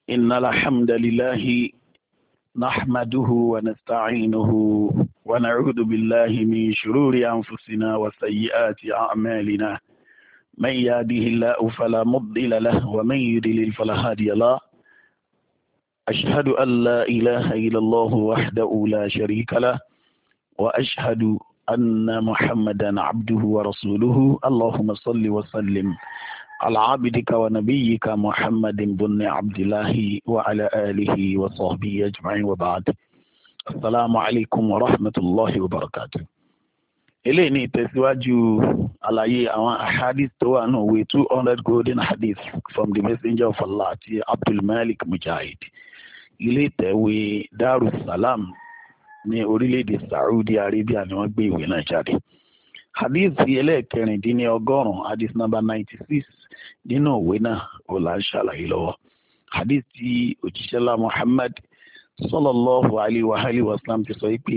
إن الحمد لله نحمده ونستعينه ونعوذ بالله من شرور أنفسنا وسيئات أعمالنا من يهده الله فلا مضل له ومن يضلل فلا هادي له أشهد أن لا إله إلا الله وحده لا شريك له وأشهد أن محمدا عبده ورسوله اللهم صل وسلم على عبدك ونبيك محمد بن عبد الله وعلى آله وصحبه أجمعين وبعد السلام عليكم ورحمة الله وبركاته. eléyìí ni ìtẹ̀síwájú àlàyé àwọn ahadith tó wà náà wé 200 golden hadith from the messenger of Allah ti Abdulmalik Mujahid ilé ìtẹ̀wé Darussalam ní orílẹ̀-èdè Saudi Arabia ni wọ́n gbé ìwé náà jáde. hadith ẹlẹ́ẹ̀kẹrìndínlọ́gọ́rùn-ún hadith number 96 nínú ìwé náà ó là ń ṣàlàyé lọ́wọ́. hadith tí òjíṣẹ́lá Muhammad sallallahu alayhi wa sallam ti sọ pé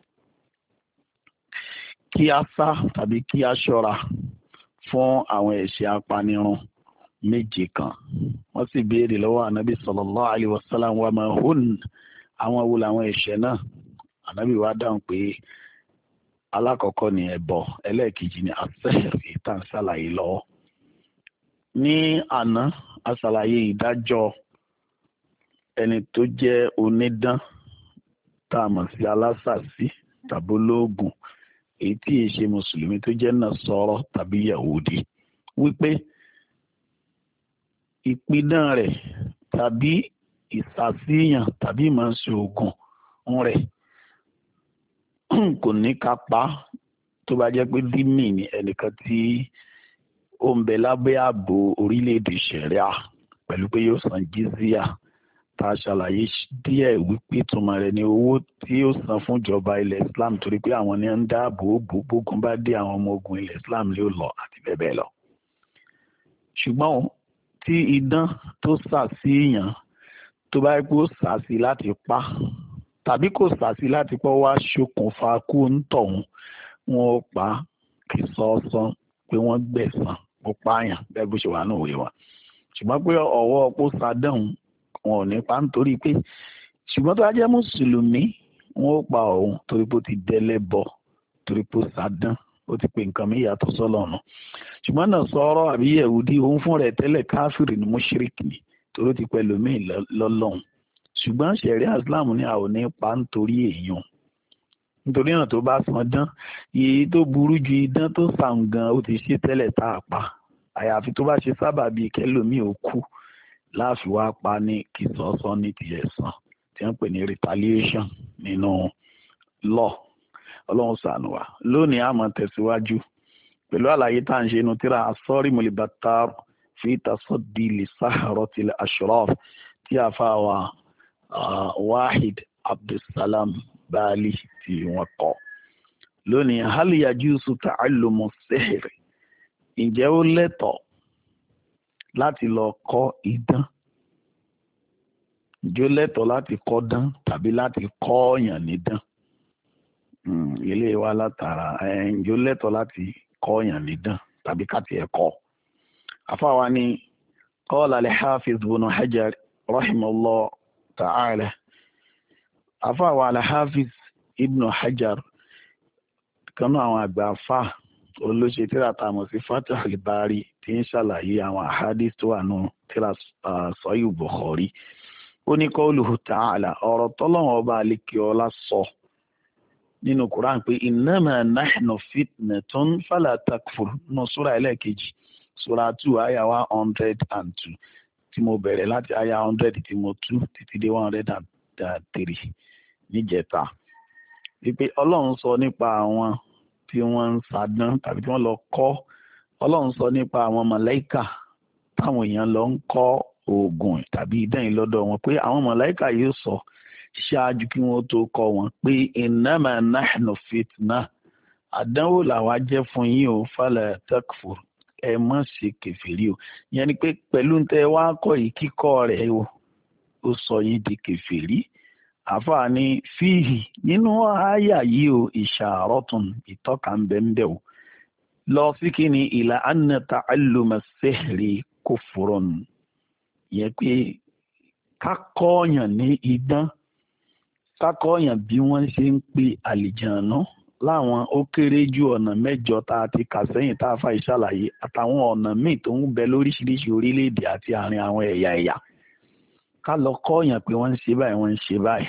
kí a sá tàbí kí a ṣọ́ra fún àwọn ẹ̀ṣẹ̀ apanirun méje kan. wọ́n sì béèrè lọ́wọ́ ànábì sallallahu alayhi wa sallam wa ma hun, àwọn wo làwọn ẹ̀ṣẹ̀ náà. ànábì wa dáhùn pé alákọ̀ọ́kọ́ ni ẹbọ, ẹlẹ́ẹ̀kejì ni as-sihr ìtàn ṣàlàyé lọ́wọ́. ní àná a ṣàlàyé ìdájọ́ ẹni tó jẹ́ onídán tá a mọ̀ sí alásàsí tàbí olóògùn èyí tí í ṣe mùsùlùmí tó jẹ́ Nasara tàbí Yahudi, wípé ìpidán rẹ̀ tàbí ìsàsíyàn tàbí ìmọ̀ọ́sẹ̀ oògùn rẹ̀ kò ní kápá tó bá jẹ́ pé dímì ní ẹnìkan tí ó ń bẹ lábẹ́ ààbò orílẹ̀-èdè ṣẹ̀ríà pẹ̀lú pé yóò san jizya tá a ṣàlàyé díẹ̀ wípé ìtumọ̀ rẹ̀ ní owó tí yóò san fún ìjọba ilẹ̀ Islam torí pé àwọn ni ń dáàbò bógun bá dé àwọn ọmọ ogun ilẹ̀ Islam ló lọ àti bẹ́ẹ̀ bẹ́ẹ̀ lọ. ṣùgbọ́n tí idán tó sà sí èèyàn tó bá yẹ pé ó sà sí láti pa tàbí kò sà sí láti pọ́ wá ṣokùnfà kú ń tọ̀hún, wọn ó pa kì sọ́ọ́sán pé wọ́n gbẹ̀san ó pààyàn bẹ́ẹ̀ bó ṣe wà ní òwe wa. ṣùgbọ́n pé ọwọ́ pó sadán wọn ò ní pa nítorí pé ṣùgbọ́n tó bá jẹ́ mùsùlùmí wọn ó pa òun torí pé ó ti dẹ́lẹ́bọ torí pé ó sadán ó ti pe nǹkan mi yàtọ̀ sọ́lọ́run. ṣùgbọ́n náà sọ̀rọ̀ àbí Yẹ̀húdí òun fún rẹ̀ tẹ́lẹ̀ káfíìrì ni mùṣírìkì ni torí ó ti pẹ̀lú mí lọ́lọ́run. ṣùgbọ́n ṣẹ̀ríà Islam ní a ò ní pa nítorí èèyàn, nítorí náà tó bá san dán èyí tó burú ju idán tó sàn gan ó ti ṣe tẹ́lẹ̀ tá a pa, àyàfi tó bá ṣe sábàbí kẹlòmíì ó kú láàfin wá pa ní kí sọ́sọ́ ní ti ẹ̀san tí wọ́n pè ní retaliation nínú law. ọlọ́run ṣàánú wa. lónìí a máa tẹ̀síwájú pẹ̀lú àlàyé tá à ń ṣe inú tíra as-Sarimul Battar fi tasaddi li-saharatil ashraf tí a fà wá Wahid Abdulsalam Bali tí wọ́n kọ. lónìí hal yajuzu ta'allumu sihr, ǹjẹ́ ó lẹ́tọ̀ọ́ láti lọ kọ́ idán? ǹjẹ́ ó lẹ́tọ̀ọ́ láti kọ́ dán tàbí láti kọ́ ọ̀yàn nídán? ilé wa látara ǹjẹ́ ó lẹ́tọ̀ọ́ láti kọ́ ọ̀yàn nídán tàbí káti ẹ̀kọ́? àfáwa ni qala al-Hafiz ibn Hajar rahimahullah ta'ala. àfáwa al-Hafiz ibn Hajar kanú àwọn àgbà afá olóṣè tíra tá a mọ̀ sí Fathul Bari tí ń ṣàlàyé àwọn ahadith tó wà nù tíra Sahih Bukhari. ó ní qawluhu ta'ala, ọ̀rọ̀ tọ́lọ́wọ́n ọba àlekè ọlá sọ nínú Quran pé innama nahnu fitnatun fala takfur nù súra ẹlẹ́ẹ̀kejì súra 2 àyà 102 tí mo bẹ̀rẹ̀ láti àyà 100 tí mo tú títí dé 103 níjẹta. wípé ọlọ́run sọ nípa àwọn tí wọ́n ń sadán tàbí tí wọ́n lọ kọ́. ọlọ́run sọ nípa àwọn màláíkà táwọn èèyàn lọ ń kọ́ oògùn tàbí idán yìí lọ́dọ̀ wọn pé àwọn màláíkà yóò sọ ṣáájú kí wọ́n tó kọ́ wọn pé innama nahnu fitna, àdánwò làwa jẹ́ fún yín o fala takfur, ẹ má ṣe kèfèrí o. ìyẹn ni pé pẹ̀lú tẹ wá kọ́ yìí kíkọ́ rẹ̀ o ó sọ yín di kèfèrí. àfáà ní fíhì nínú àyà yìí o ìṣàrọ́tún ìtọ́ka ń bẹ o lọ sí kí ni ìlà anna ta'alluma sihri kufrun, yẹ pé ká kọ́ọ̀yàn ní idán, ká kọ́ọ̀yàn bí wọ́n ṣe ń pe àlìjànú láwọn ó kéré ju ọ̀nà 8 tá a ti kà sẹ́yìn tá a fà ìṣàlàyé, àtàwọn ọ̀nà míì tó ń bẹ lóríṣiríṣi orílẹ̀-èdè àti àárín àwọn ẹ̀yà ká lọ kọ́ọ̀yàn pé wọ́n ń ṣe báyìí wọ́n ń ṣe báyìí.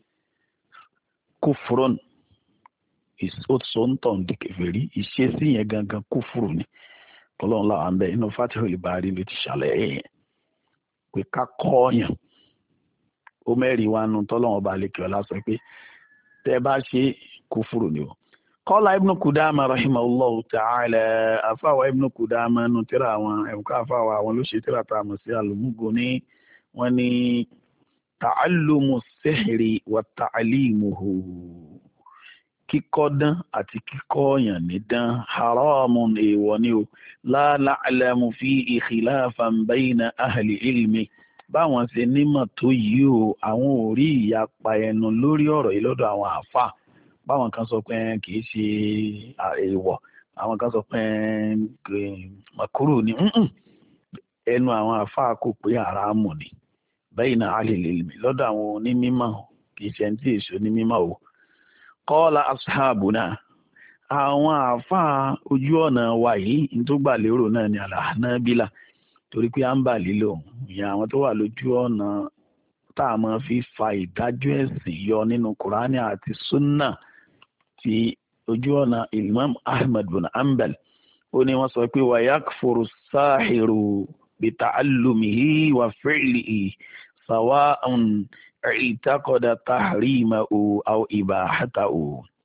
kúfúrún ìsòǹtọ̀ ń di kèfèrí, ìṣesí yẹn gangan kúfúrú ni. Ọlọ́run làwọn bẹ inú Fatihul Bari ló ti ṣàlàyé yẹn pé ká kọ́ọ̀yàn ó mẹ́rin wa nu tọ́lọ́run ọba àlekè ọlá sọ pé tẹ́ bá ṣe kúfúrú ni o. Qala Ibn Qudama rahimahullahu ta'ala, àfàwà Ibn Qudama nu tíra àwọn ẹ̀ka àfàwà àwọn ló ṣe tíra tá a mọ̀ sí Al-Mughni, wọ́n ní ta'allumu sihri wa ta'limuhu, kíkọ́dán àti kíkọ́ọ̀yàn nídán haramun èèwọ̀ ni o. La na'lamu fihi khilafan bayna ahli ilmi, báwọn ṣe nímọ̀ tó yìí o, àwọn ò rí ìyapa ẹnu lórí ọ̀rọ̀ yìí lọ́dọ̀ àwọn àfà. Báwọn kan sọ pé kì í ṣe èèwọ̀, àwọn kan sọ pé makuru ni, ẹnu àwọn àfà kò pé haramu ni bayna ahli ilmi lọ́dọ̀ àwọn onímọ̀, kì í ṣe ẹni tí èso onímọ̀ o. Qala ashabuna, àwọn àáfàá ojú ọ̀nà wa yìí ní tó gbà lérò náà ni al-Hanabila, torí pé à ń bà lílò ìyẹn àwọn tó wà lójú ọ̀nà tá a máa fi fa ìdájọ́ ẹ̀sìn yọ nínú Kùránì àti Sunna ti ojú ọ̀nà Imam Ahmad bin Hanbal. Ó ní wọ́n sọ pé wa yakfuru sáhìrù bi ta'allumihi wa fi'lihi sawa'un ìtàkọ̀dà tahrimahu aw ibahatahu.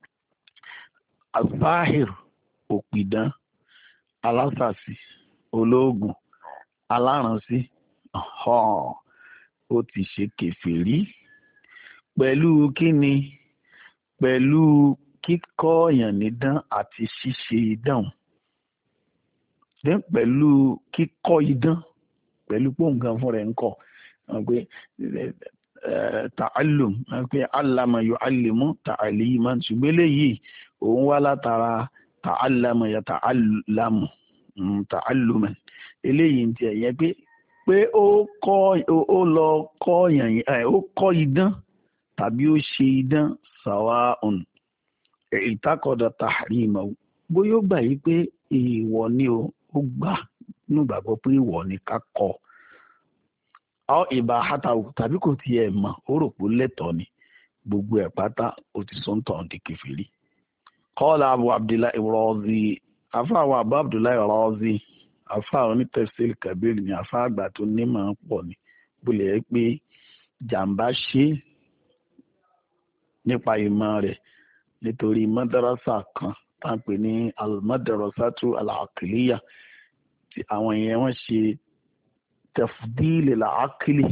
Asahir, òpìdán, alásàsí, olóògùn, aláransí, ó ti ṣe kèfèrí pẹ̀lú kíni, pẹ̀lú kíkọ́ọ̀yàn nídán àti ṣíṣe idán, pẹ̀lú kíkọ́ idán, pẹ̀lú pòǹgàn fún rẹ̀ ń kọ́ pé ta'allum pé allama yu'allimu ta'aliman, ṣùgbọ́n eléyìí òun wá látara ta'allama ya ta'allamu ta'alluma. Eléyìí ti ẹ̀yẹ pé ó lọ kọ́ọ̀yàn, ó kọ́ idán tàbí ó ṣe idán, sawa'un ìtàkọ̀dà tahrimahu, bóyá ó gbà yí pé èèwọ̀ ni ó gbà nígbàgbọ́ pé èèwọ̀ ni ká kọ́ ọ ìbá hátàwù tàbí kò tiẹ̀ mọ̀ ó rò pé lẹ́tọ̀ọ́ ni, gbogbo ẹ̀ pátá ó ti sọ́ńtọ̀ di kèfèrí. Qala Abu Abdullahi Razi, afa àwọn Abu Abdullahi Razi, afa oní tafsir kabir ni afa àgbà tó nímọ̀ pọ̀ ni, bólẹ̀ ẹ́ pé jàǹbá ṣe nípa ìmọ̀ rẹ̀ nítorí madrasa kan tá à ń pè ní al-madrasatu al-aqliya, tí àwọn èèyàn wọ́n ṣe tafdil al-aqli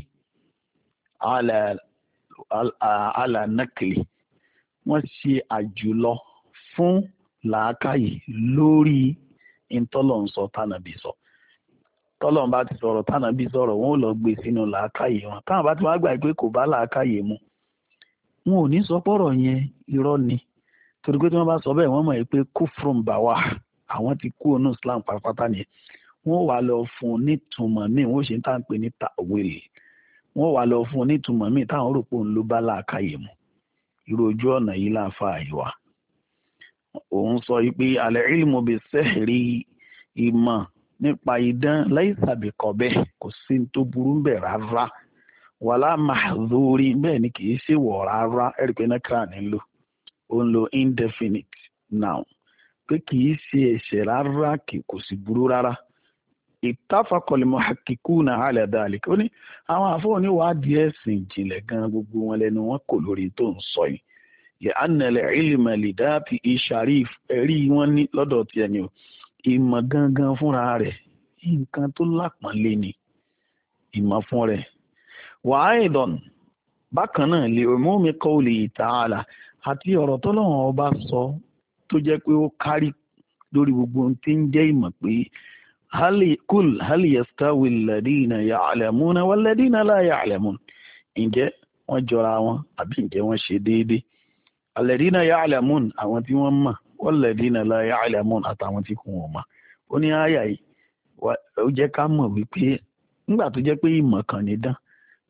ala nakli, wọ́n ṣe àjùlọ fún làákàyè lórí ìtọ́lọ̀nsọ tánàbí sọ. Tọ́lọ̀n bá ti sọ̀rọ̀ tánàbí sọ̀rọ̀ wọn ò lọ gbé sínú làákàyè wọn, táwọn bá ti wá gbà pé kò bá làákàyè mu wọn ò ní sọ pọ̀rọ̀ yẹn irọ́ ni, torí pé tí wọ́n bá sọ bẹ́ẹ̀ wọ́n mọ̀ pé kufrun bawah, àwọn ti kú onú Islam pátápátá nìyẹn. Wọ́n wà lọ fún un nítumọ̀ míì, wọ́n ṣe ń tà ń pè ní ta'wil, wọ́n wà lọ fún un nítumọ̀ míì táwọn rò pé òun ló bá làákàyè mu. Irú ojú ọ̀nà yìí láǹfà àyíwá. Òun sọ pé al-ilmu bis-sihri, ìmọ̀ nípa idán laysa biqabih, kò sí tó burú bẹ̀ rárá, wala mahdhuri, bẹ́ẹ̀ ni kì í ṣe wọ̀ rárá. Ẹ̀rí pé nákírà nílò ó ń lo indefinite noun, pé kì í ṣe ẹ̀ṣẹ̀ rárá, kò sì burú rárá. Ittafaqal muhakkikuna ala dhalik, ó ní àwọn àfọwọ́ oníwádìí ẹ̀sìn ìjìnlẹ̀ gan gbogbo wọn lẹ́nu wọn kò lórí tó ń sọ yìí. Li'anna al-ilma lidati sharif, ẹ̀rí wọn ní lọ́dọ̀ tí ẹni o, ìmọ̀ gangan fúnra rẹ̀ nǹkan tó lápọ̀nlé ni ìmọ̀ fún rẹ̀. Wa aidan, bákan náà li umumi qawlihi ta'ala, àti ọ̀rọ̀ tọ́lọ́run ọba sọ tó jẹ́ pé ó kárí lórí gbogbo ohun tí ń jẹ́ ìmọ̀ pé hal yastawi alladhina ya'lamuna walladhina la ya'lamun, ǹjẹ́ wọ́n jọra wọn àbí ǹjẹ́ wọ́n ṣe déédé. Alladhina ya'lamun, àwọn tí wọ́n mọ̀, walladhina la ya'lamun, àtàwọn tí kò wọ́n mọ̀. Ó ní àyà yìí ó jẹ́ ká mọ̀ wípé nígbà tó jẹ́ pé ìmọ̀ kan ní dán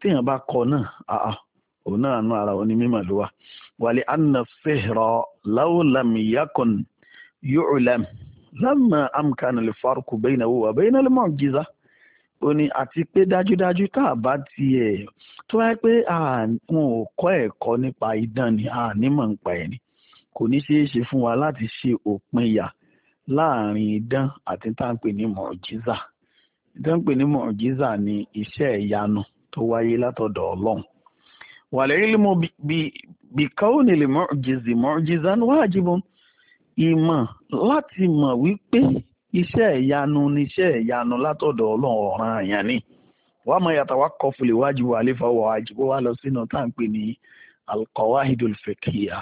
téèyàn bá kọ náà òun náà nú ara òní mímọ̀ ló wà. wàlẹ̀ anna sihra law lam yakun yu'lam lamma amkana al-farqu baynahu wa bayna al-mu'jiza. ó ní àti pé dájúdájú tá a bá tiẹ̀ tó wáyé pé wọn ò kọ́ ẹ̀kọ́ nípa idán ni nímọ̀ nípa ẹ̀ ni kò ní ṣeé ṣe fún wa láti ṣe òpinya láàrin idán àti tá à ń pè ní mu'jiza. idán ń pè ní mu'jiza ní iṣẹ́ ìyanu tó wáyé látọ̀dọ̀ Ọlọ́run. wal-ilmu bi kawni al-mu'jizi mu'jizan wajibun. ìmọ̀ láti mọ̀ wípé iṣẹ́ ìyanu ni iṣẹ́ ìyanu látọ̀dọ̀ Ọlọ́run ọ̀ranyàn ni. wa ma yatawaqqafu li-wajibi alayhi fa huwa wajib. wá lọ sínú tá à ń pè ní al-qawahidul fiqhiyya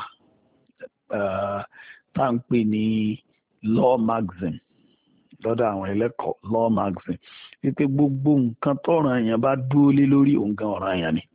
tá à ń pè ní law magazine lọ́dọ̀ àwọn ẹlẹ́kọ̀ọ́ law magazine wípé gbogbo nǹkan tọ́ranyàn bá dúró lé lórí òǹkan ọ̀ranyàn ni.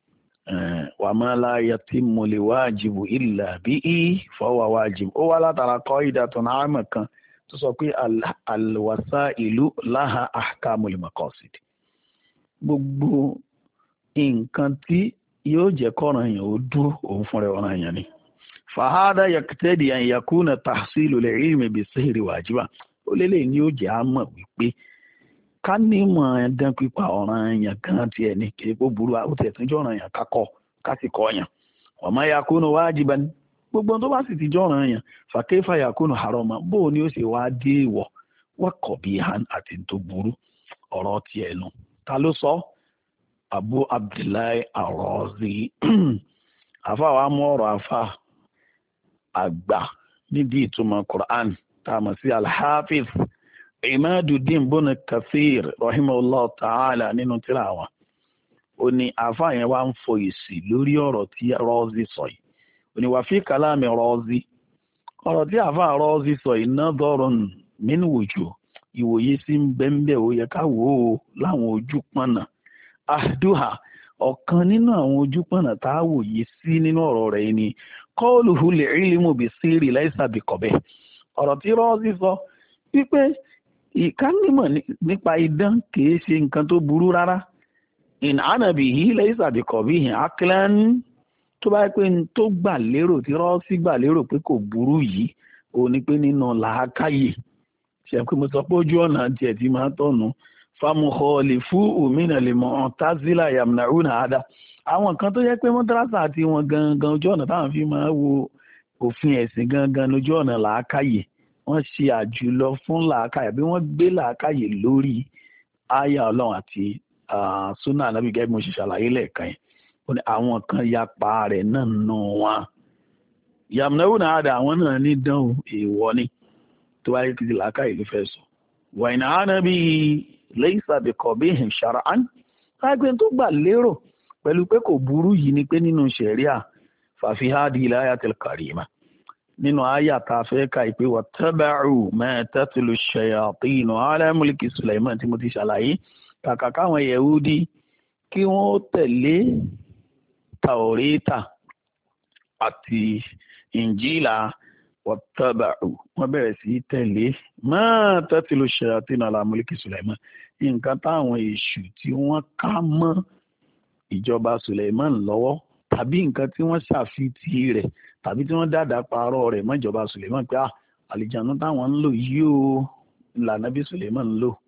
wa ma la yatimmu li-wajibu illa bihi fa huwa wajib. ó wá látara qa'idatun 'amma kan tó sọ pé al-wasailu laha ahkamul maqasid. gbogbo nǹkan tí yóò jẹ́ kọ́ranyàn ó dúró òun fúnra ọ̀ranyàn ni. fahada yaktadi an yakuna tahsilu al-ilmi bis-sihri wajiba. ó lélẹ̀ ní ó jẹ́ àmọ̀ wípé ká nímọ̀ ẹ̀dán pípa ọ̀ranyàn kan tiẹ̀ ní kí epo burú ó tiẹ̀ tún jẹ́ ọ̀ranyàn kakọ́ ká sì kọ́ yàn. wa ma yakunu wajiban gbogbo tó bá sì ti jẹ́ ọ̀ranyàn fa kayfa yakunu harama bó ni ó sì wá dé ìwọ̀ wa qabihan àti tó burú. ọ̀rọ̀ tiẹ̀ nù ta ló sọ? Abu Abdullahi Ar-Razi. àfa wa mú ọ̀rọ̀ àfa àgbà nídìí ìtumọ̀ Qur'an tá a mọ̀ sí al-Hafiz Imaduddin ibn Kathir rahimahullah ta'ala nínú tírà wọn. ó ní àfa yẹn wá ń fọ èsì lórí ọ̀rọ̀ tí Razi sọ yìí. ó ní wà fi kalami Razi ọ̀rọ̀ tí àfa Razi sọ yìí nadharun min wujuh ìwòye sí ń bẹ́ńbẹ́ ó yẹ ká wò ó láwọn ojú pọ̀nà. ahduha ọ̀kan nínú àwọn ojú pọ̀nà tá a wòye sí nínú ọ̀rọ̀ rẹ̀ ni qawluhu al-ilmu bis-sirri laysa biqabih. ọ̀rọ̀ tí Razi sọ wípé ìkánímọ̀ nípa idán kìí ṣe nǹkan tó burú rárá. in ana bihi laysa biqabih aqlan tó bá pé tó gbà lérò tí Razi gbà lérò pé kò burú yìí ó ní pé nínú làákàyè ṣe pé mo sọ pé ojú ọ̀nà tiẹ̀ ti máa tọ̀nù famukhalifu min al-mu'tazila yamna'una hada. àwọn kan tó yẹ pé mọ́dárásà àti wọn gangan ojú ọ̀nà táwọn fi máa wo òfin ẹ̀sìn gangan lójú ọ̀nà làákàyè wọ́n ṣe àjùlọ fún làákàyè bí wọ́n gbé làákàyè lórí àyà Ọlọ́run àti súnà Ànábì gẹ́gẹ́ bí mo ṣe ṣàlàyé lẹ́ẹ̀kan yẹn. ó ní àwọn kan yapa rẹ̀ náà nù wọn. yamna'una hada àwọn náà ní dánwò èèwọ̀ ni tó wáyé kìí làákàyè ló fẹ́ sọ. wa in Ànábì laysa biqabihin shar'an lágbẹ́ tó gbà lérò pẹ̀lú pé kò burú yìí ni pé nínú ṣẹ̀ríà fàfi hadi ilayatil karima nínú àyà tá a fẹ́ ka ìpè wattaba'u ma tatlu shayatinu ala mulki Sulaiman tí mo ti ṣàlàyé kàkà káwọn Yẹhudi kí wọ́n tẹ̀lé Taurita àti Injila wattaba'u wọ́n bẹ̀rẹ̀ sí tẹ̀lé ma tatlu shayatinu ala mulki Sulaiman nǹkan táwọn èṣù tí wọ́n ká mọ́ ìjọba Suleiman lọ́wọ́ tàbí nǹkan tí wọ́n ṣàfitì rẹ̀ tàbí tí wọ́n dáadáa parọ́ rẹ̀ mọ́ ìjọba Suleiman pé àlìjánu táwọn ń lò yìí ó ìlànà bí Suleiman ń lò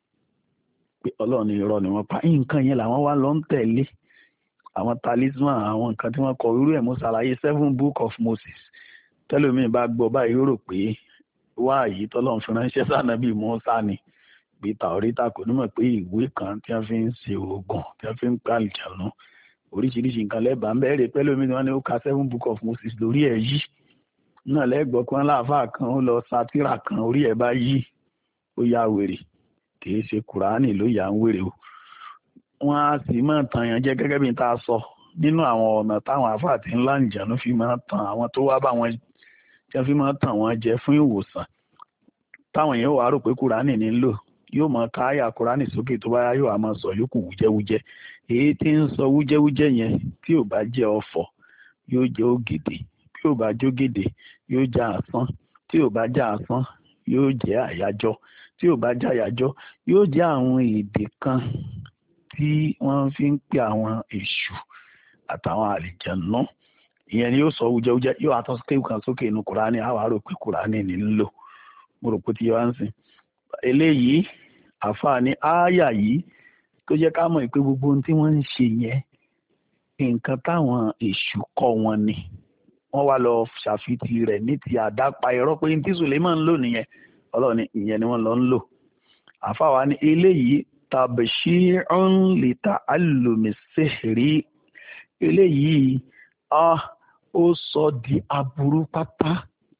pé Ọlọ́run irọ́ ni wọ́n pa nǹkan yẹn làwọn wá lọ ń tẹ̀lé àwọn talisman àwọn nǹkan tí wọ́n kọ irú ẹ̀ mo ṣàlàyé 7 book of Moses tẹ́lómi bá gbọ́ báyìí ó rò pé wáàyí tọ́lọ́run fi ránṣẹ́ sànàbí Mùsá ni bí Taurita kò ní mọ̀ pé ìwé kan tí wọ́n fi ń ṣe oògùn tí wọ́n fi ń pa àlìjánu oríṣiríṣi nǹkan lẹ́bàá ń bẹ̀rẹ̀ pẹ́lú omi ni wọ́n ní ó ka 7 book of Moses lórí ẹ̀ yí náà lẹ́gbọ̀ọ́ kan láàfáà kan ó lọ sátírà kan orí ẹ̀ bá yí ó ya wèrè kìí ṣe Kùránì ló yà ń wèrè o. wọ́n á sì máa tàn yàn jẹ gẹ́gẹ́ bí n ta sọ nínú àwọn ọ̀nà táwọn àfáà tí ńlá àlìjánu fi máa tàn àwọn tó wá bá wọn tí wọ́n fi máa tàn wọ́n jẹ fún ìwòsàn táwọn èèyàn wàá rò pé Kùránì ní ń lò yóò máa ka àyà Kùránì sókè tó bá yóò máa sọ yòókù wújẹ́wújẹ́ èyí tí ń sọ wújẹ́wújẹ́ yẹn tí ò bá jẹ́ ọ̀fọ̀ yóò jẹ́ ògèdè bí ò bá jógèdè yóò jẹ́ àsán tí ò bá jẹ́ àsán yóò jẹ́ àyájọ́ tí ò bá jẹ́ àyájọ́ yóò jẹ́ àwọn èdè kan tí wọ́n fi ń pè àwọn èṣù àtàwọn àlìjànnú ìyẹn ni yóò sọ wújẹwújẹ yóò àtọ́ kéwù kan sókè inú kùránì àwọn àrò pé kùránì ní ń lò mo rò pé tí yóò wá ń sìn eléyìí àfààní ááyà yìí tó jẹ́ ká mọ̀ pé gbogbo ohun tí wọ́n ń ṣe yẹn nǹkan táwọn èṣù kọ́ wọn ni wọ́n wá lọ ṣàfitì rẹ̀ ní ti àdápa irọ́ pé ní tí Suleiman ń lò nìyẹn ọlọ́ọ̀ni ìyẹn ni wọ́n lọ ń lò àfàwà ní eléyìí tabshirun li ta'allumi sihri eléyìí ó sọ di aburú pátá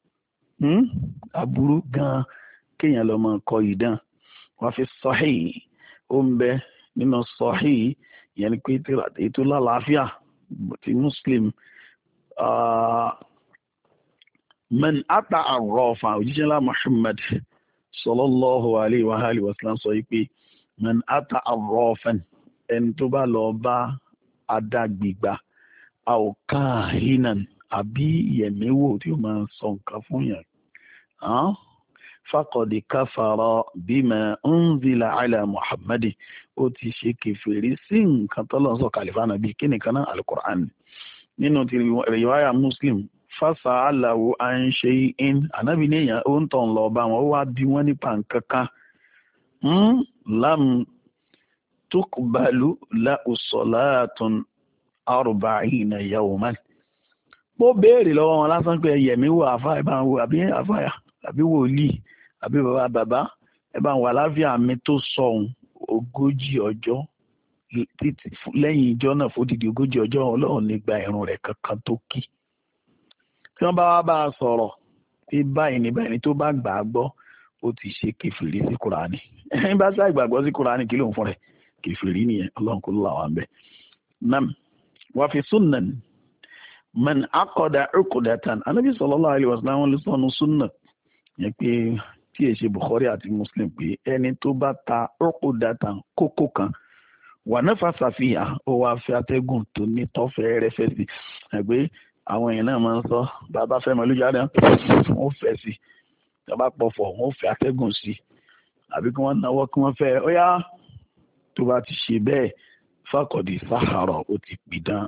aburú gan kéèyàn lọ mọ kọ ìdán wọ́n fi sahih ó ń bẹ nínú sahih ìyẹn ni pé ètò lálàáfíà ti Muslim man ata arrafa òjíṣẹ́ ńlá Muhammad sallallahu alayhi wa alihi wa sallam sọ pé man ata arrafan ẹni tó bá lọ bá adágbègbà aw kahinan àbí ìyẹ̀mẹ́wò tí ó máa ń sọ nǹkan fún yàn faqad kafara bima unzila ala Muhammadin ó ti ṣe kèfèrí sí nǹkan tọ́lọ́ sọ kàlífà nàbí kí nìkan náà al-Qur'an nínú ti riwaya Muslim fásà aláwo à ń ṣe in ànábì níyàn ó ń tàn lọ bá wọn ó wá bí wọn nípa nǹkan kan lam tukbalu lahu salatun arba'ina yawman bó béèrè lọ́wọ́ wọn lásán pé ẹ̀yẹ̀mí wò àfa ẹ̀ bá ń wo àbí àfàyà àbí wòlíì àbí bàbá ẹ̀ bá ń wà láfíà mi tó sọ̀hún 40 ọjọ́ lẹ́yìn ìjọ náà fódìdí 40 ọjọ́ ọlọ́run ní gba ìrun rẹ̀ kankan tó kí tí wọ́n bá wá bá a sọ̀rọ̀ pé báyìí ní báyìí ní tó bá gbà á gbọ́ ó ti ṣe kèfèrí sí kùránì ẹni bá sá ìgbàgbọ́ sí kùránì kí ló ń fún rẹ̀ kèfèrí nìyẹn ọlọ́run kò lọ́wọ́ à ń bẹ̀. nam wà fi sunnan man aqada uqdatan anábì sallallahu alaihi wasallam wọn lè sọnù sunna yẹn pé tí èṣe Bukhari àti Muslim pé ẹni tó bá ta uqdatan kókó kan wà náà fàṣàfihà ó wá fi atẹ́gùn tó ní tọ́fẹ́ rẹ́fẹ́ sí ẹgbẹ́ àwọn èèyàn náà máa ń sọ bàbá fẹ́ mọ lójú àdá wọ́n fẹ́ sí bàbá pọ̀fọ̀ wọ́n fẹ́ atẹ́gùn sí àbí kí wọ́n náwó kí wọ́n fẹ́ ó yá tó bá ti ṣe bẹ́ẹ̀ fàkọ̀dì sáhàrọ̀ ó ti pìdán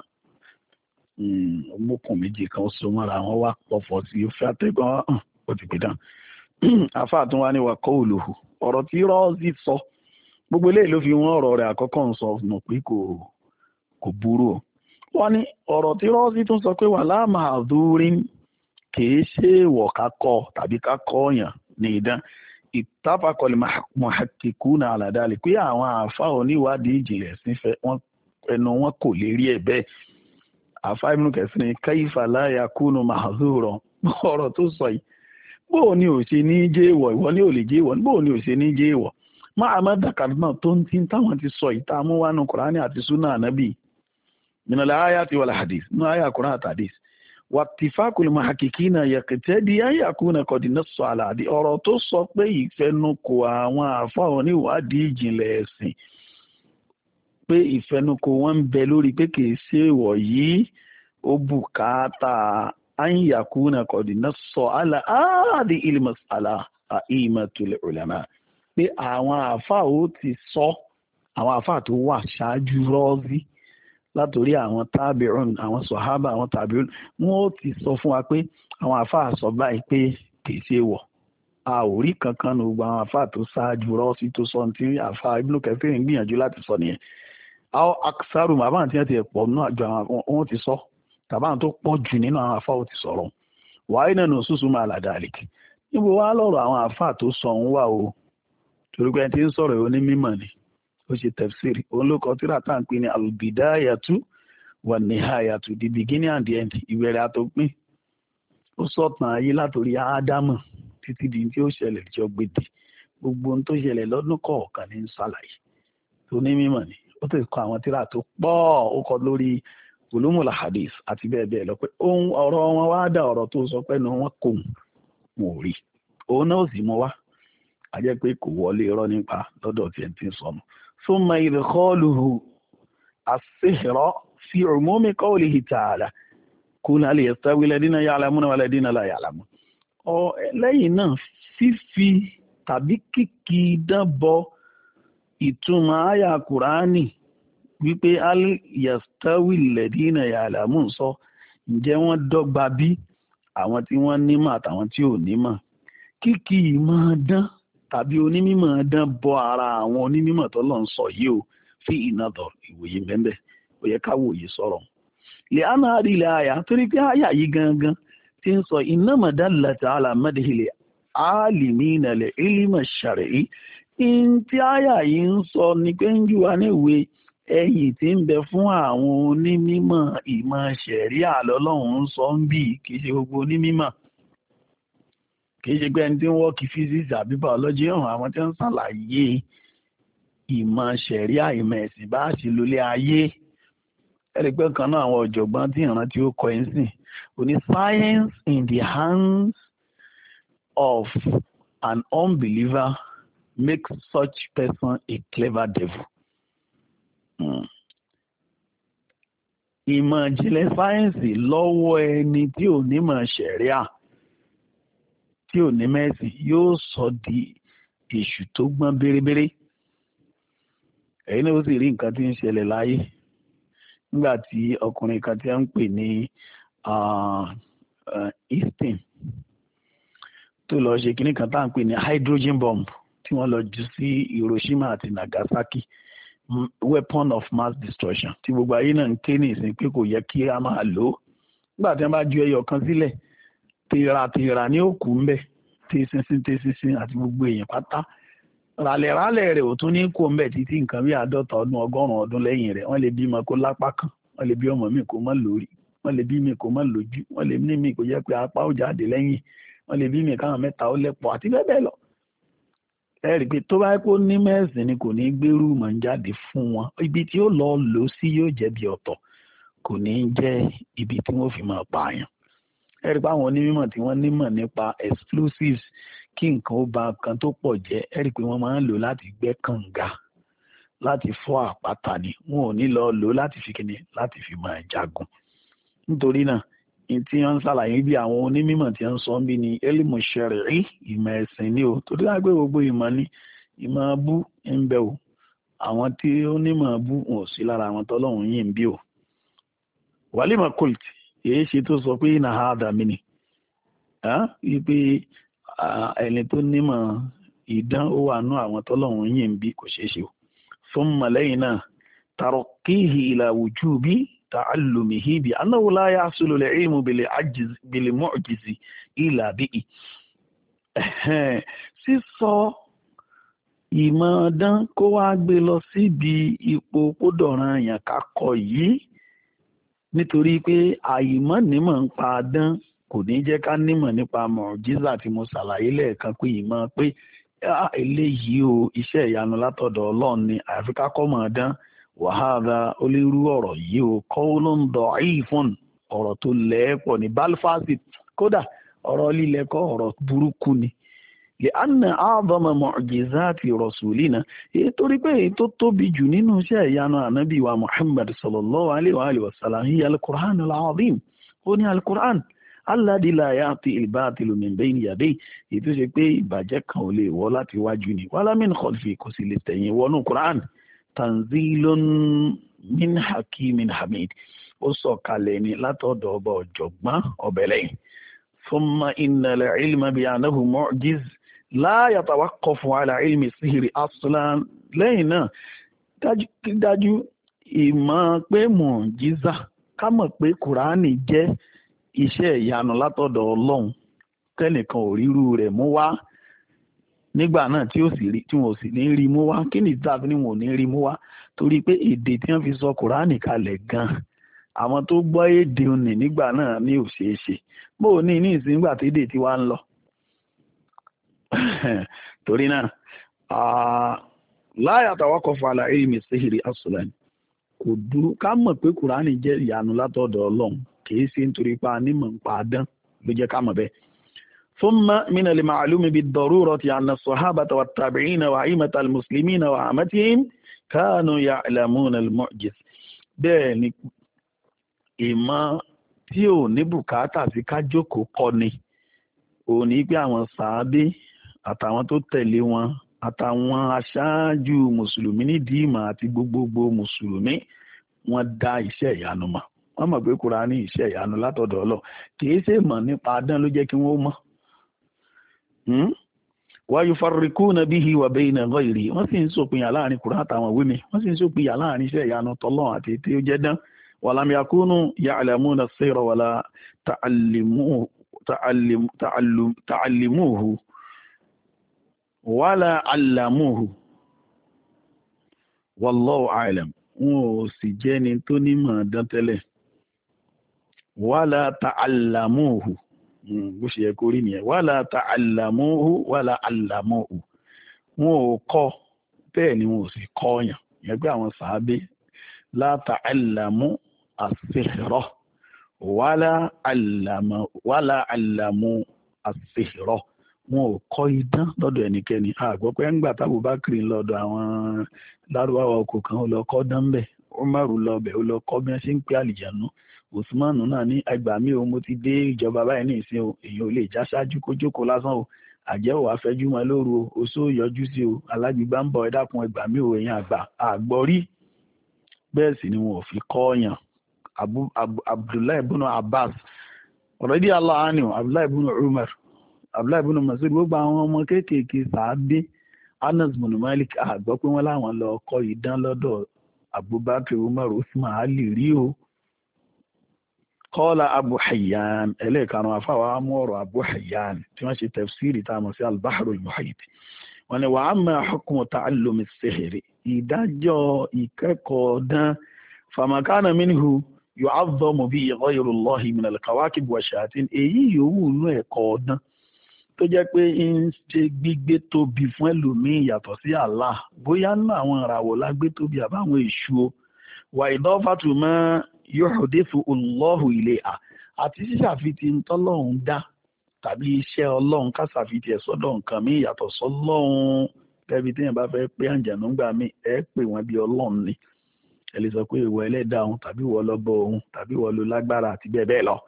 ọmọkùn méjì kan so mọ́ra wọn wá pọ̀fọ̀ sí ó fẹ́ atẹ́gùn ó ti pìdán àfáà tún wá ní wa qawluhu ọ̀rọ̀ tí Rọ́ọ̀zì sọ gbogbo eléyìí ló fi wọ́n ọ̀rọ̀ rẹ̀ àkọ́kọ́ ń sọ nù pé kò burú o wọ́n ní ọ̀rọ̀ tí Rọ́ọ̀sì tún sọ pé wà láàmà àdúrín kìí ṣe ìwọ̀ kakọ tàbí kakọ yàn ní ìdán ìtàfàkọlì muhakkikuna ala dhalik pé àwọn àfa oníwádìí ìjìnlẹ̀ sífẹ́ ẹnu wọn kò lè rí ẹ̀ bẹ́ẹ̀ àfa Ibn Kathir ní kayfa la yakunu mahzuran ọ̀rọ̀ tó sọ yìí bóò ni ò ṣe ní jẹ́ ìwọ̀ ìwọ ni ò lè jẹ́ ìwọ̀ bóò ni ò ṣe ní jẹ́ ìwọ̀ máa má dàkàdé náà tó ń tí táwọn ti sọ ìta amúwánu Kùránì àti súnà ànábì من الآيات والحديث من آية القرآن والحديث واتفاق المحققين يقتضي أن يكون قد نص على هذه ọ̀rọ̀ tó sọ pé ìfẹnukò àwọn àfáà oníwádìí ìjìnlẹ̀ ẹ̀sìn pé ìfẹnukò wọn ń bẹ lórí pé kìí ṣe ìwọ̀ yìí ó bùkátà أن يكون قد نص على هذه المسألة أئمة العلماء pé àwọn àfáà ó ti sọ àwọn àfáà tó wà ṣáájú Rọ́ọ̀zì látòrí àwọn tábìrún àwọn sọ̀hábà àwọn tábìrún wọn ó ti sọ fún wa pé àwọn àfáà sọ báyìí pé kìí ṣe wọ̀ a ò rí kankan ní gbogbo àwọn àfáà tó ṣáájú Rọ́ọ̀sì tó sọ ní tí àfáà Ibn Kathir ń gbìyànjú láti sọ nìyẹn àwọn aksaru bàbá àti àti ẹ̀pọ̀ nínú àjọ àwọn wọn ti sọ tàbá tó pọ̀ jù nínú àwọn àfáà ó ti sọ̀rọ̀ wàá iná nù sùsù máa làdàlẹ̀ níbo wá lọ́rọ̀ àwọn àfáà tó sọ ń wà o torí pé ẹni tí ń sọ̀rọ̀ ẹ̀ onímọ̀ ni ó ṣe tafsiri òun ló kọ tírà tá à ń pè ní al-bidayatu wa nihayatu the beginning and the end ìbẹ̀rẹ̀ àtòpin ó sọ̀tàn ayé látòrí ádámù títí di tí ó ṣẹlẹ̀ tí ó gbèdè gbogbo ohun tó ṣẹlẹ̀ lọ́dún kọ̀ọ̀kan ní ṣàlàyé tó ní mímọ̀ ni ó ti kọ àwọn tírà tó pọ̀ ó kọ lórí ulumul hadith àti bẹ́ẹ̀ bẹ́ẹ̀ lọ pé ohun ọ̀rọ̀ wọn wá dá ọ̀rọ̀ tó sọ pé nu wọn kò wọn ò rí òun náà sì mọ wá a jẹ́ pé kò wọlé irọ́ nípa lọ́dọ̀ tí ẹ̀ ti ń sọnù ثم إدخاله السحر في عموم قوله تعالى قل هل يستوي الذين يعلمون والذين لا يعلمون lẹ́yìn náà fífi tàbí kìkì dánbọ ìtumọ̀ àyà Kùránì wípé al yastawi alladhina ya'lamun sọ ǹjẹ́ wọ́n dọ́gba bí àwọn tí wọ́n nímọ̀ àtàwọn tí ò nímọ̀ kíkì ìmọ̀ dán tàbí onímọ̀ dán bọ ara àwọn onímọ̀ tó lọ́n sọ yìí o fi ìnàdọ̀ ìwòye mẹ́mbẹ́ ó yẹ ká wòye sọ̀rọ̀ lè á máa rí ilẹ̀ àyà torí pé àyà yìí gangan ti ń sọ innama dallata ala madhil alimina li ilmi shar'i tí àyà yìí ń sọ ni pé ń jù wá níwèé ẹ̀yìn tí ń bẹ fún àwọn onímọ̀ ìmọ̀ ṣẹ̀ríà lọ́lọ́run ń sọ ń bì kì í ṣe gbogbo onímọ̀ kì í ṣe pé ẹni tí ń wọ́ọ̀kì physics àbí biology hàn àwọn tí ń ṣàlàyé ìmọ̀ ṣẹ̀ríà ìmọ̀ ẹ̀sìn bá ṣe lólé ayé ẹ̀rí pé kan náà àwọn ọ̀jọ̀gbọ́n tí ìrántí ó kọ ẹ̀ sìn òní science in the hands of an unbeliever makes such person a clever devil. Ìmọ̀ ìjìnlẹ̀ sáyẹ́ǹsì lọ́wọ́ ẹni tí ò ní mọ̀ ṣẹ̀ríà tí ò ní mẹ́sìn yóò sọ di èṣù tó gbọ́n bérebére. Ẹ̀yin náà ó sì rí nǹkan tí ń ṣẹlẹ̀ láyé nígbà tí ọkùnrin kan tí wọ́n ń pè ní Einstein tó lọ ṣe kinní kan tá à ń pè ní hydrogen bomb tí wọ́n lọ jù sí Hiroshima àti Nagasaki. Weapon of mass destruction tí gbogbo ayé náà ń ké ní ìsìn pé kò yẹ kí a máa lò ó nígbà tí wọ́n bá ju ẹyọ kan sílẹ̀ tìrà ní òkú ń bẹ tẹsínsin àti gbogbo èèyàn pátá ràlẹ̀ rẹ̀ ò tún ní kó ń bẹ títí nǹkan bí 50 ọdún 100 ọdún lẹ́yìn rẹ̀ wọ́n lè bímọ kó lápá kan wọ́n lè bí ọmọ mi kó mọ́ lórí wọ́n lè bí mi kó mọ́ lójú wọ́n lè ní mi kó jẹ́ pé apá ó jáde lẹ́yìn wọ́n lè bí mi káwọn mẹ́ta ó lẹ́pọ̀ àti bẹ́ẹ̀ bẹ́ẹ̀ lọ. Ẹ rí i pé tó bá kó ní mẹ́sìn ni kò ní gbérù mọ̀ ń jáde fún wọn ibi tí ó lọ lò sí yóò jẹ́ bí ọ̀tọ̀ kò ní jẹ́ ibi tí wọ́n fi máa pààyàn. Ẹ rí i pé àwọn onímọ̀ tí wọ́n nímọ̀ nípa explosives kí nǹkan ó ba kan tó pọ̀ jẹ́ ẹ rí i pé wọ́n máa ń lò láti gbẹ́ kànga láti fọ́ àpáta ni wọn ò ní lọ lò láti fi kíni láti fi máa jagun. Nítorí náà tí wọ́n ń ṣàlàyé bí àwọn onímọ̀ tí wọ́n ń sọ bí ni elimu ṣẹ̀rẹ̀ ìmọ̀ ẹ̀sìn ni o torí wọ́n gbé gbogbo ìmọ̀ ní ìmọ̀ abú ń bẹ o àwọn tí ó nímọ̀ abú wọn ò sí lára àwọn tọ́lọ́hún yìí ń bí o. wàlímọ̀ kult èyí ṣe tó sọ pé iná ha dà mí ni wípé ẹni tó nímọ̀ ìdán ó wà nú àwọn tọ́lọ́hún yìí ń bí kò ṣeé ṣe o. fún mọ̀lẹ́yìn náà tarọ̀kìhì ìlà wujubi تعلمه بأنه لا يحصل العلم بالمعجز إلا به. sísọ ìmọ̀ọ́dán kó wá gbé lọ síbi ipò kódọ̀ràn àyàn kakọ̀ yìí nítorí pé àìmọ̀ nímọ̀ ń pa dán kò ní jẹ́ ká nímọ̀ nípa mọ̀ọ́jísà tí mo ṣàlàyé lẹ́ẹ̀kan pé ìmọ̀ pé eléyìí o iṣẹ́ ìyanu látọ̀dọ̀ Ọlọ́run ni àfi ká kọ́ mọ̀ dán wàhálà olérú ọ̀rọ̀ yìí o qawlun da'ifun ọ̀rọ̀ tó lẹ́ẹ̀pọ̀ ní balfasi kódà ọ̀rọ̀ lílẹ̀kọ́ ọ̀rọ̀ burúkú ni lè anna a'zama mu'jizati rasulina èyí torí pé èyí tó tóbi jù nínú iṣẹ́ ìyanu ànábì wa Muhammad sallallahu alayhi wa sallam hiya al-Qur'an al-azim ó ní al-Qur'an alladhi la ya'ti al-batilu min bayni yadayhi èyí tó ṣe pé ìbàjẹ́ kan ò lè wọ́ láti wájú ni wala min khalfi kò sì lè tẹ̀yìn wọnú Qur'an tanzilun min hakimin hamid ó sọ̀kalẹ̀ ní látọ̀dọ̀ ọba ọ̀jọ̀gbọ́n ọ̀bẹ̀lẹ́yìn thumma innal ilma bi annahu mu'jiz la yatawaqqafu ala ilmi sihri aslan lẹ́yìn náà dájú ìmọ̀ pé mọ̀jíza ká mọ̀ pé kùránì jẹ́ iṣẹ́ ìyanu látọ̀dọ̀ Ọlọ́run tẹ́nìkan ò ríru rẹ̀ mú wá nígbà náà tí wọn ò sì ní rí mú wá kí ni ìtàbí ni wọn ò ní rí mú wá torí pé èdè tí wọ́n fi sọ kùránì kalẹ̀ gan àwọn tó gbọ́ èdè òní nígbà náà ní òṣèṣe bó o ní ìsìn nígbà tí èdè tí wá ń lọ torí náà la yatawaqqafu ala ilmi sihri aslan kò dúró ká mọ̀ pé kùránì jẹ́ ìyanu látọ̀dọ̀ Ọlọ́run kì í ṣe nítorí pa nímọ̀ ń pa dán ló jẹ́ ká mọ̀ bẹ́ẹ̀. ثم من المعلوم بالضرورة أن الصحابة والتابعين وأئمة المسلمين وعامتهم كانوا يعلمون المعجز bẹ́ẹ̀ ni ìmọ̀ tí ò ní bùkátà sí ká jókòó kọ́ ni ò ní pé àwọn sàábé àtàwọn tó tẹ̀lé wọn àtàwọn aṣáájú mùsùlùmí nídìí ìmọ̀ àti gbogbogbò mùsùlùmí wọ́n dá iṣẹ́ ìyanu mọ̀. Wọ́n mọ̀ pé Kùránì iṣẹ́ ìyanu látọ̀dọ̀ Ọlọ́run, kì í ṣe mọ̀ nípa adán ló jẹ́ kí wọ́n mọ̀. wa yufarriquna bihi wa bayna ghayrihi, wọ́n sì ń ṣòpinya láàrin Kùránì àtàwọn ìwé mi, wọ́n sì ń ṣòpinya láàrin iṣẹ́ ìyanu tọ́lọ́run àti tí ó jẹ́ dán. walam yakunu ya'lamuna as-sirra wala ta'allimuhu wala 'allamuhu wallahu a'lam. Wọn ò sì jẹ́ni tó nímọ̀ dán tẹ́lẹ̀. wala ta'allamuhu, bó ṣe yẹ kó rí nìyẹn. wala ta'allamuhu wala 'allamuhu, wọn ò kọ́ bẹ́ẹ̀ ni wọn ò sì kọ́ yàn. ìyẹn pé àwọn sàábé la ta'allamu as-sihra wala 'allamu as-sihra, wọn ò kọ́ idán lọ́dọ̀ ẹnikẹ́ni. àgbọ̀ pé ńgbà t'Abubakar lọ́dọ̀ àwọn lárúbáwá ọkọ̀ kan ó lọ kọ́ dán bẹ́ẹ̀, Umaru lọ bẹ̀ ó lọ kọ́ bí wọ́n ṣe ń pè àlìjànú, Usmanu náà ní ẹgbà mi o, mo ti dé ìjọba báyìí ní ìsìn o, èyàn ò lè já ṣáájú kó jókòó lásán o, àjẹ́wò afẹ́jú mọ́ lóru o, oṣó yọjú sí o, alágbègbà ń bọ̀ ẹ dákun ẹgbà mi o, èyàn àgbà àgbọ̀rí. bẹ́ẹ̀ sì ni wọn ò fi kọ́ ọ̀yàn. Abdullahi ibn Abbas radiyallahu anhu, Abdullahi ibn Umar, Abdullahi ibn Mas'ud, gbogbo àwọn ọmọ kéékèèké sàábé, Anas ibn Malik, àgbọ́ pé wọ́n láwọn lọ kọ́ idán lọ́dọ̀ Abubakar, Umar, Usman, Ali rí o. Qala Abu Hayyan, ẹlẹ́ẹ̀karùn-ún afáwà mú ọ̀rọ̀ Abu Hayyan tí wọ́n ṣe tafsiri tá a mọ̀ sí al-Bahrul Muhit. wọ́n ní wa amma hukmu ta'allumi as-sihri, ìdájọ́ ìkẹ́kọ̀ọ́ dán, fama kana minhu yu'azzamu bihi ghayru Allahi min al-kawakib wa shayatin, èyí yòówù nú ẹ̀kọ́ dán tó jẹ́ pé ń ṣe gbígbé tóbi fún ẹlòmíì yàtọ̀ sí Allah, bóyá nínú àwọn ìràwọ̀ lágbé tóbi àbáwọn èṣù o. Wa idafatu ma yuhdithu Allahu ilayha, àti ṣíṣàfitì tọ́lọ́run dá tàbí iṣẹ́ Ọlọ́run kásàfitì ẹ̀ sọ́dọ̀ nǹkan míì yàtọ̀ sọ́lọ́run. Kẹ́bi téèyàn bá fẹ́ pé àǹjànú gbà mí ẹ pè wọ́n bí Ọlọ́run ni. ẹ lè sọ pé ìwọ ẹlẹ́dàá òun tàbí ìwọ lọ́bọ òun tàbí ìwọ ló lágbára àti bẹ́ẹ̀ bẹ́ẹ̀ lọ.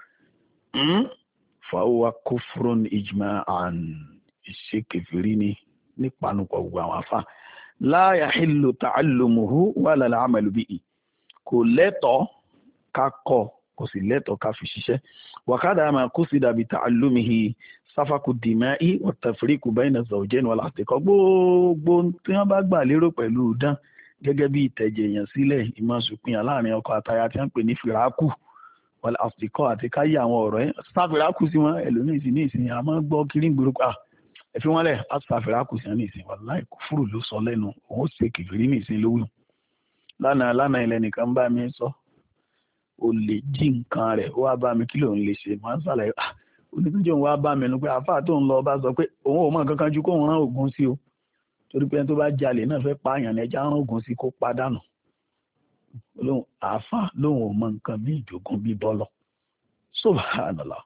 Fàwọn kufrun ijma'an, ìṣe kèfèrí ni nípanupọ̀ gbogbo àwọn afá. La yahillu ta'allumuhu wala al-'amalu bihi, kò lẹ́tọ̀ọ́ ká kọ́, kò sì lẹ́tọ̀ọ́ ká fi ṣiṣẹ́. Wa kadha ma qusida bi ta'allumihi safaku dima'i wa tafriqu bayna zawjayn wal atiqa, gbogbo tí wọ́n bá gbà lérò pẹ̀lú dán gẹ́gẹ́ bí ìtẹ̀jẹ̀ èèyàn sílẹ̀, ìmọ̀sùpìyàn láàrin ọkọ àtaya tí wọ́n ń pè ní fìràkù wal atiqa, àti káyé àwọn ọ̀rọ̀ ẹ̀ sáfìràkù sí wọn. ẹlòmíì sí ní ìsìn àmọ́ gbọ́ kiri ń gbòòrò pa ẹ fi wọ́n lẹ̀ á sáfìràkù sí wọn ní ìsìn, wàláì kúfùrù ló sọ lẹ́nu, òun ó ṣe kìfìrí ní ìsìn lówù. lánàá ilẹ̀ nìkan bá mi sọ, ó lè jí nǹkan rẹ̀ ó wá bá mi, kí lòun lè ṣe, máa ń ṣàlàyé oníkúnjẹ́ òun wá bá mi nu pé àáfàá tó ń lọ bá sọ pé òun ò mọ̀ kankan ju kóun rán ògùn sí o, torí pé ẹni tó bá jalè náà fẹ́ pààyàn ní ẹja rán ògùn sí kó padànù. lóhùn àáfàá lóhùn ò mọ̀ nǹkan bí ìjogún bí bọ́lọ̀. Subhanallah.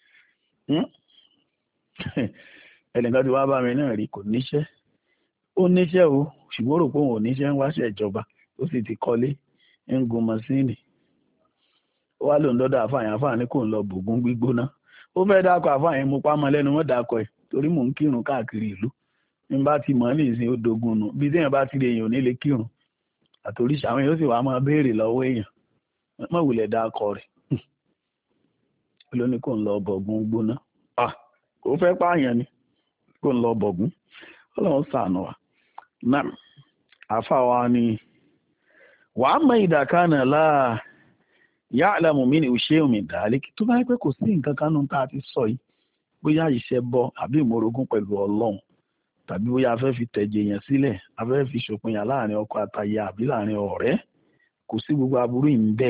ẹnìkan tí wàá bá mi náà rí, kò níṣẹ́, ó níṣẹ́ o ṣùgbọ́n rò pé òun ò níṣẹ́, ń wáṣẹ́ ìjọba, ó sì ti kọ́lé, ń gun mọ́síìnì. ó wá lòun dọ́dọ̀ àfààní ní kò ń lọ bògún gbígbóná. ó fẹ́ dákọ̀ àfààní mo pa mọ́ lẹ́nu, wọ́n dákọ̀ ẹ̀ torí mò ń kírun káàkiri ìlú. ní bá ti mọ̀ ní ìsìn ó dogun nù, bí téèyàn bá ti rí èèyàn ò ní lè kírun àtòríṣà, àwọn èèyàn ó sì wá máa béèrè lọ́wọ́ èèyàn, mọ̀ wùlẹ̀ dákọ̀ rẹ̀. lóní kò ń lọ bọ̀gún gbóná, kò fẹ́ pààyàn ni, kò ń lọ bọ̀gún. Ọlọ́run ṣàánú wa. náà àfàwa ni wàá mọ ìdàkánà láà ya'lamu minhu shay'un min dhalik, tó bá yẹ pé kò sí nǹkan kan nù tá a ti sọ yìí, bóyá ìṣẹ́ bọ àbí ìmọ̀rogún pẹ̀lú Ọlọ́run, tàbí bóyá a fẹ́ fi tẹ̀jẹ̀ yẹn sílẹ̀, a fẹ́ fi ṣòpinya láàrin ọkọ àtaya àbí láàrin ọ̀rẹ́, kò sí gbogbo aburú yìí ń bẹ.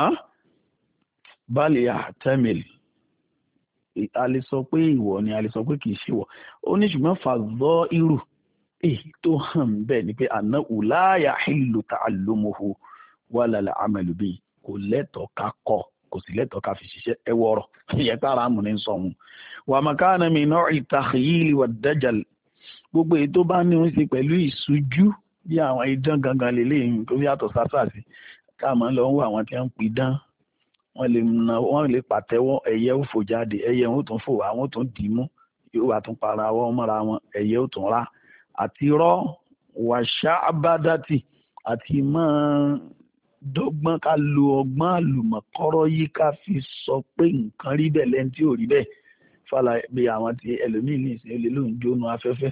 bali ahtamil, a lè sọ pé ìwọ ni, a lè sọ pé kì í ṣe ìwọ. ó ní ṣùgbọ́n fàzọ́ irú èyí tó hàn bẹ́ẹ̀ ni pé annahu la yahillu ta'allumuhu wala al-'amalu bihi, kò lẹ́tọ̀ọ́ ká kọ́, kò sì lẹ́tọ̀ọ́ ká fi ṣiṣẹ́. ẹ wọ̀rọ̀ ìyẹn pàrọ̀ àmù ní sọ wọn. wa ma kana min naw'i takhyili wad-dajjal, gbogbo èyí tó bá ní ń ṣe pẹ̀lú ìṣújú bí àwọn idán gangan lélẹ́yìn tó yàtọ̀ sásàsì, káàmọ́ lọ ń wọ àwọn tí wọ́n ń pidán, wọ́n lè pàtẹ́wọ́, ẹyẹ ó fò jáde, ẹyẹ ó tún fò, àwọn ó tún dì í mú, yóò wá tún para wọ́n mọ́ra wọn, ẹyẹ ó tún rá, àti rọ́ wàṣà abádátì àti máa dọ́gbọ́n ká lo ọgbọ́n àlùmọ̀kọ́rọ́ yìí ká fi sọ pé nǹkan rí bẹ́ẹ̀ lẹ́ni tí ò rí bẹ́ẹ̀ fàlà bí àwọn tí ẹlòmíín ní ìsìn olè lóun jóná afẹ́fẹ́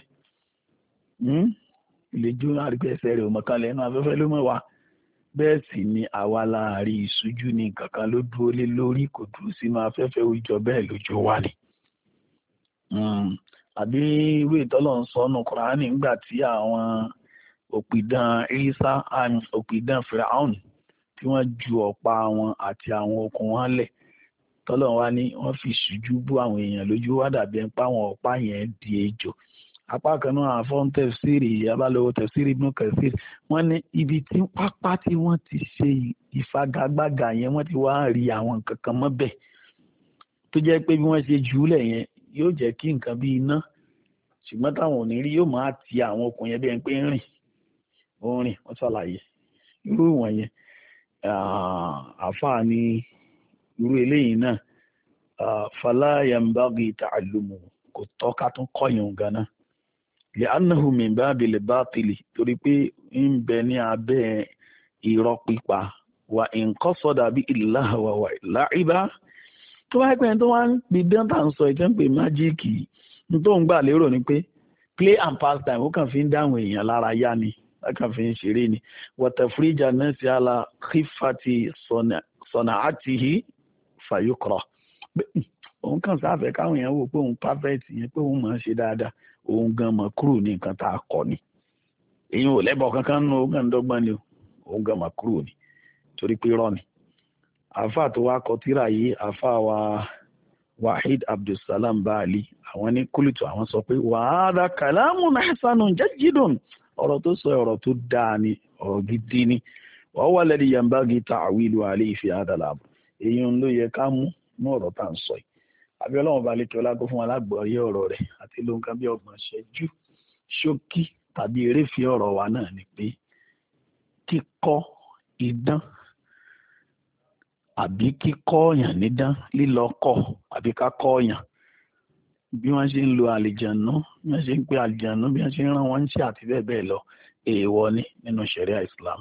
ilé jóná àrígbẹ́ ẹsẹ̀ rẹ̀ òmọ̀kan lẹ́nu afẹ́fẹ́ ló mọ̀ wá bẹ́ẹ̀ sì ni àwa láàrin ìṣújú ní kankan ló dúró lé lórí kò dúró sínú afẹ́fẹ́ òjò bẹ́ẹ̀ lójó wà ní. àbí irú ìtọ́lọ̀ ń sọnù Kùránì nígbà tí àwọn òpìdán Ìsá òpìdán Firaun tí wọ́n ju ọ̀pá wọn àti àwọn okùn wọn lẹ̀ tọ́lọ̀ wá ní wọ́n fi ṣùjú bú àwọn èèyàn lójú wá dàbí ẹni pé àwọn ọ̀pá yẹn di ejò apá kan náà àfọ́n tẹ̀síìrì abálòwò tẹ̀síìrì Ibn Kathir wọ́n ní ibi tí pápá tí wọ́n ti ṣe ìfagagbága yẹn wọ́n ti wá rí àwọn nǹkan kan mọ́bẹ̀ tó jẹ́ pé bí wọ́n ṣe jùúlẹ̀ yẹn yóò jẹ́ kí nǹkan bí iná ṣùgbọ́n táwọn ò ní rí yóò máa ti àwọn okùn yẹn bí ẹni pé ń rìn ó ń rìn wọ́n ṣàlàyé irú wọ̀nyẹn àfáà ní irú eléyìí náà fala yambaghi ta'allumu kò tọ́ ká tún kọ́yìn ganan li'annahu min babil batili torí pé ń bẹ ní abẹ́ irọ́ pípa wa in qasada bi illaha wa la'iba tó wáyé pé tó wá ń pè dáńtà ń sọ ìtẹ́ ń pè májíìkì ní tó ń gbà lérò ni pé play and pass time ó kàn fi ń dáhùn èèyàn lára yá ni kàn fi ń ṣeré ni wa tafrija nasi ala khifati sana'atihi fayukra òun kàn sáfẹ́ káwọn èèyàn wò pé òun perfect yẹn pé òun máa ń ṣe dáadáa òun gan mọ̀ kúrò ní nǹkan tá a kọ́ ni èyí ò lẹ́bọ̀ kankan nínú òun kàn dọ́gbọ́n ni òun gan mọ̀ kúrò ní torí pé rọ́ ni. àáfà tó wá kọ tírà yìí àáfà wa Wahid Abdulsalam Baali àwọn ní kúlùtù àwọn sọ pé wàhálà kàlámù hasanun jajidun ọ̀rọ̀ tó sọ ọ̀rọ̀ tó dáa ni ọ̀rọ̀ gidi ni wàá wà lẹ́dí yambagi ta'wilu alayhi fi hadal amr èyí ń ló yẹ ká mú ní ọ̀rọ̀ tá à ń sọ yìí àbí ọlọ́run bá lè kí ọlá kó fún wa lágbọ̀ọ́yé ọ̀rọ̀ rẹ̀ àti ló ń kan bí ọgbọ̀n ṣẹ́jú ṣókí tàbí eréfì ọ̀rọ̀ wa náà ni pé kíkọ́ idán àbí kíkọ́ ọ̀yàn nídán lílọ kọ́ àbí ká kọ́ ọ̀yàn bí wọ́n ṣe ń lo àlìjànú bí wọ́n ṣe ń pe àlìjànú bí wọ́n ṣe ń rán wọn ṣe àti bẹ́ẹ̀ bẹ́ẹ̀ lọ èèwọ̀ ni nínú ṣẹ̀ríà Islam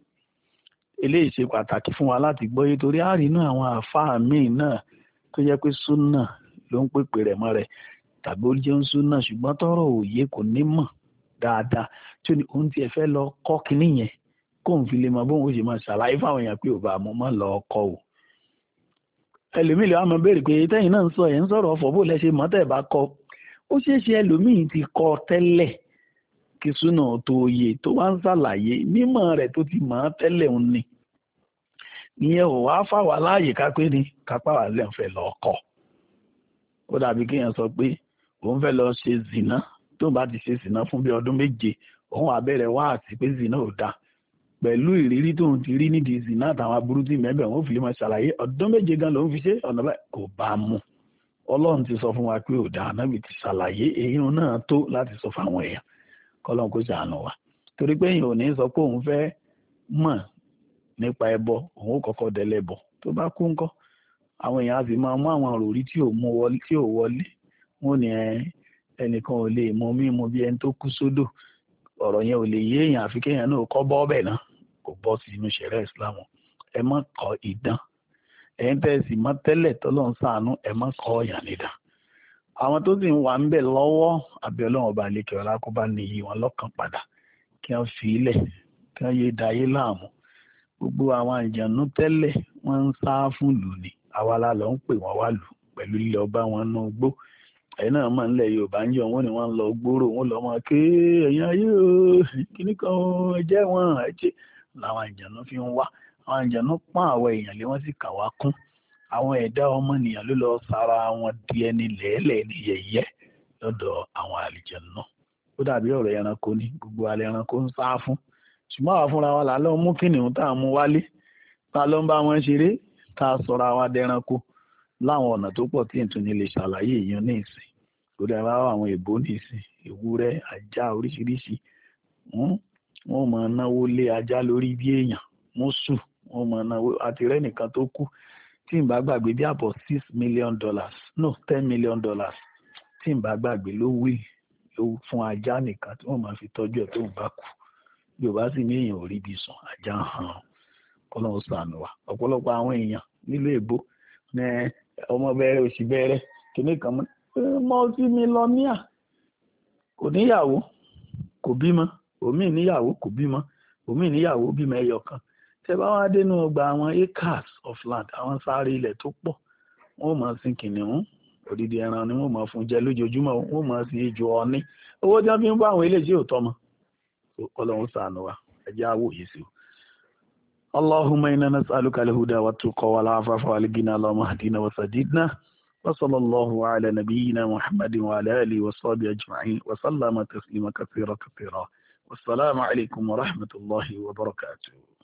eléyìí ṣe pàtàkì fún wa láti gbọ́yé torí àrínú àwọn àáfàá míì náà tó jẹ́ pé súnà ló ń pèpè rẹ̀ mọ́ rẹ̀ tàbí ó jẹun súnà ṣùgbọ́n tọ́rọ̀ òye kò ní mọ̀ dáadáa tí òun tiẹ̀ fẹ́ lọ kọ́ kinní yẹn kóun fi lè mọ bóun ó ṣe máa ṣàlàyé fáwọn èèyàn pé ò bá mo máa lọ kọ́ o. ẹlòmíì lè wá máa béèrè pé tẹ́yìn náà ń sọ ẹ̀ ń sọ̀rọ̀ ọ̀fọ̀ bó lẹ ṣe mọ̀ tẹ́ ẹ̀ bá kọ́ ó ṣeé ṣe ẹlòmíì ti kọ́ tẹ́lẹ̀ kí súnà tó yẹ tó wá ń ṣàlàyé mímọ̀ rẹ̀ tó ti mọ̀ tẹ́lẹ̀ òun ni ìyẹn ò wá fà wá láàyè ká pé ní kápá wà lẹ́yìn fẹ́ lọ kọ́ ó dàbí kéèyàn sọ pé òun fẹ́ lọ ṣe zìnà tó bá ti ṣe zìnà fún bí ọdún méje òun wá bẹ̀rẹ̀ wá àti pé zìnà ò dáa pẹ̀lú ìrírí tóun ti rí nídìí zìnà àtàwọn aburú tí mẹ́bẹ̀ òun fi lè máa ṣàlàyé ọdún méje gan lòun fi ṣe ọ̀nà báyìí kò bá mu ọlọ́run ti sọ fún wa pé ò dáa náà ti ṣàlàyé èyí náà tó láti sọ fáwọn èèyàn kọ́lọ́n kó ṣàánú wa torí pé èèyàn ò ní sọ pé òun fẹ́ mọ̀ nípa ẹbọ òun ó kọ́kọ́ dẹlẹ́bọ tó bá kú ńkọ́ àwọn èèyàn á sì máa mú àwọn òròrí tí ò wọlé wọn ní ẹnìkan ò lè mọ mímu bí ẹni tó kú sódò ọ̀rọ̀ yẹn ò lè yé èèyàn àfi kéèyàn náà kọ́ bọ́ ọbẹ̀ náà kò bọ́ sí inú ṣẹ̀rẹ́ ìsìlámù ẹ má kọ́ idán ẹ̀yin tẹ́ ẹ sì mọ̀ tẹ́lẹ̀ tọ́lọ́run ṣàánú ẹ má kọ́ ọ̀yàn nídàn àwọn tó sì ń wà ń bẹ̀ lọ́wọ́ àbí ọlọ́run ọba àlekè ọlá kó bá níyì wọn lọ́kàn padà kí wọ́n fi ilẹ̀ kí wọ́n yé dayé láàmú gbogbo àwọn àjànú tẹ́lẹ̀ wọ́n ń sá fún lù ní àwa la lọ ń pè wọ́n wá lù pẹ̀lú ilé ọba wọn nú gbó ẹ̀yin náà mọ̀ nílẹ̀ Yorùbá ń yọ wọ́n ni wọ́n ń lọ gbòòrò wọ́n lọ mọ̀ ké ẹ̀yin ayé o kíní kan ẹ̀jẹ̀ wọn ẹ̀jẹ̀ làwọn àjànú fi ń wá àwọn àjànú pọ́n àwọn èèyàn lé wọ́n sì kà wá kún àwọn ẹ̀dá ọmọnìyàn ló lọ sára wọn di ẹni lẹ́ẹ̀lẹ́ ní yẹ̀yẹ́ lọ́dọ̀ àwọn àlìjànú ó dàbí ọ̀rọ̀ ẹranko ní gbogbo alẹ́ ẹranko ń sá fún ṣùgbọ́n àwọn fúnra wa là lọ mú kìnìún tá à mú wálé tá ló ń bá wọn ṣeré tá a sọra wa dẹranko láwọn ọ̀nà tó pọ̀ tí ìtúni lè ṣàlàyé èèyàn ní ìsìn lórí ara àwọn èbó ní ìsìn ewúrẹ́ ajá oríṣiríṣi wọ́n máa náwó lé ajá lórí bí èèyàn mùsù wọ́n máa náwó àti rẹ́ nìkan tó kú tí n bá gbàgbé bí àbọ̀ $6 million no $10 million tí n bá gbàgbé ló wí fún ajá nìkan tí wọ́n máa fi tọ́jú ẹ̀ tó ń bá kú. Yorùbá sì ní èèyàn ò rí ibi sùn ajá hàn kọ́lọ́hún ṣàánú wa. Ọ̀pọ̀lọpọ̀ àwọn èèyàn nílùú èbó ní ọmọ bẹ̀rẹ̀ òsì bẹ̀rẹ̀ kìnnì kan multi-millionaire kò níyàwó kò bímọ, òmí níyàwó kò bímọ, òmí níyàwó bímọ ẹyọ kan. Tẹ bá wá dénú ọgbà àwọn acres of land, àwọn sáré ilẹ̀ tó pọ̀, wọ́n máa sin kìnìún, odidi ẹran ni wọ́n máa fún jẹ lójoojúmọ́, wọ́n máa sin ejò ọ̀ní. Owó tí wọ́n fi ń bá àwọn eléyìí ò tọ́ mọ́. Ọlọ́run ṣàánú wa, ẹ jẹ́ àwòye sí o. اللهم إنا نسألك الهدى والتقى والعفاف والغنى اللهم اهدنا وسددنا وصلى الله على نبينا محمد وعلى آله وصحبه أجمعين وسلم تسليما كثيرا والسلام عليكم ورحمة الله وبركاته.